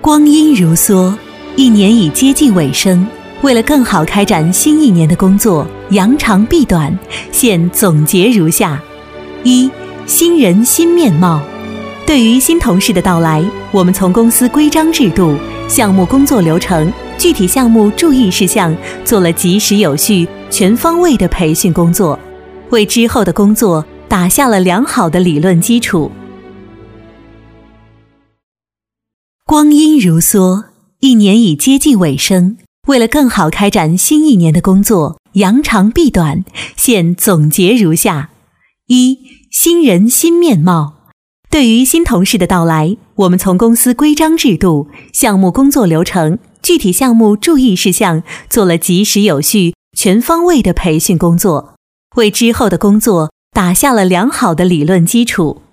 光阴如梭，一年已接近尾声。为了更好开展新一年的工作，扬长避短，现总结如下：一、新人新面貌。对于新同事的到来，我们从公司规章制度、项目工作流程、具体项目注意事项做了及时有序、全方位的培训工作，为之后的工作打下了良好的理论基础。光阴如梭，一年已接近尾声。为了更好开展新一年的工作，扬长避短，现总结如下：一、新人新面貌。对于新同事的到来，我们从公司规章制度、项目工作流程、具体项目注意事项做了及时有序、全方位的培训工作，为之后的工作打下了良好的理论基础。